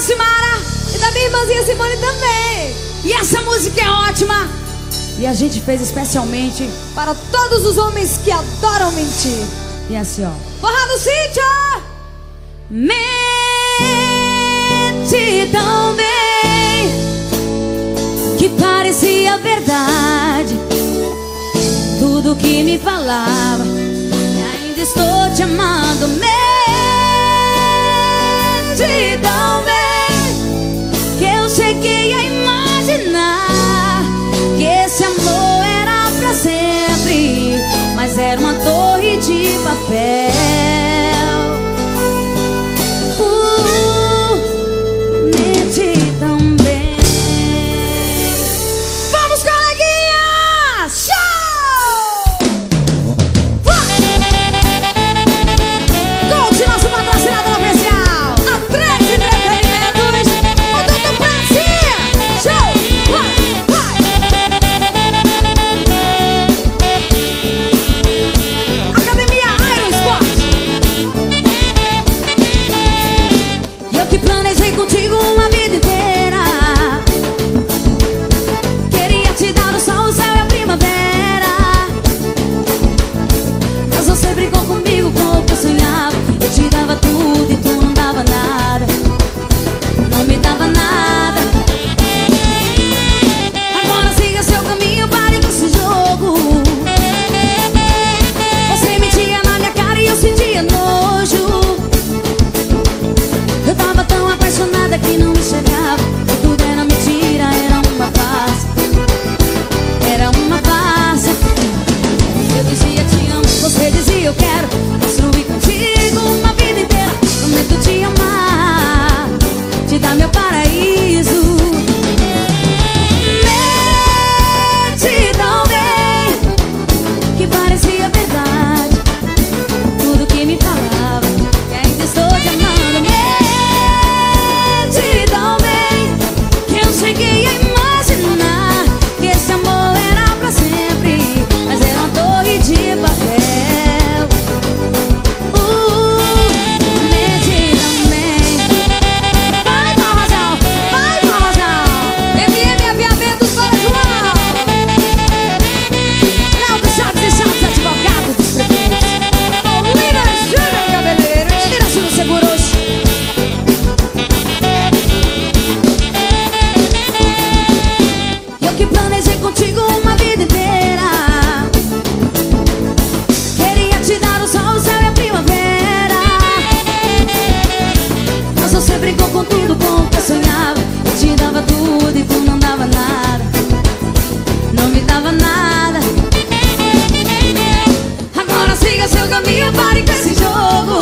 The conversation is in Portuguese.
Simara e da minha irmãzinha Simone também. E essa música é ótima. E a gente fez especialmente para todos os homens que adoram mentir. E assim, ó. Forró do Sítio! Mente tão bem que parecia verdade tudo que me falava. E ainda estou te amando. Mente tão bem que eu cheguei a imaginar que esse amor era pra sempre, mas era uma torre de papel. Mente tão bem. Vamos, coleguinhas! Show! Gold, nosso patrocinador oficial, a Três Entretenimentos, o Dudu Pracinha. Show! Vai! Academia Aerosport. E eu que planejei contigo uma vida inteira. Queria te dar o sol, o céu e a primavera. Mas você brigou comigo com o que eu sonhava. Eu te dava tudo e tu não dava nada. Não me dava nada. Agora siga seu caminho, pare com esse jogo. Você mentia na minha cara e eu sentia nojo. Eu tava tão apaixonada que não enxergava que tudo era mentira, era uma farsa. Era uma farsa. Eu dizia te amo, você dizia eu quero construir contigo uma vida inteira. Prometo te amar, te dar meu paraíso. Mente tão bem que parecia verdade tudo que me falava, e ainda estou te amando. Mente tão bem que eu cheguei a imaginar que esse amor era pra sempre, mas era uma torre de papel. Mente tão bem. Vai, Rosal, vai, Rosal. MM Aviamentos para João. Léo Chaves e Chaves, advogado dos prefeitos. Paulina Júnior, cabeleireiro. Tira Júnior Seguros. Eu que planejei contigo uma vida inteira. Queria te dar o sol, o céu e a primavera. Mas você brigou com tudo com o que eu sonhava. Eu te dava tudo e tu não dava nada. Não me dava nada. Agora siga seu caminho, pare com esse jogo.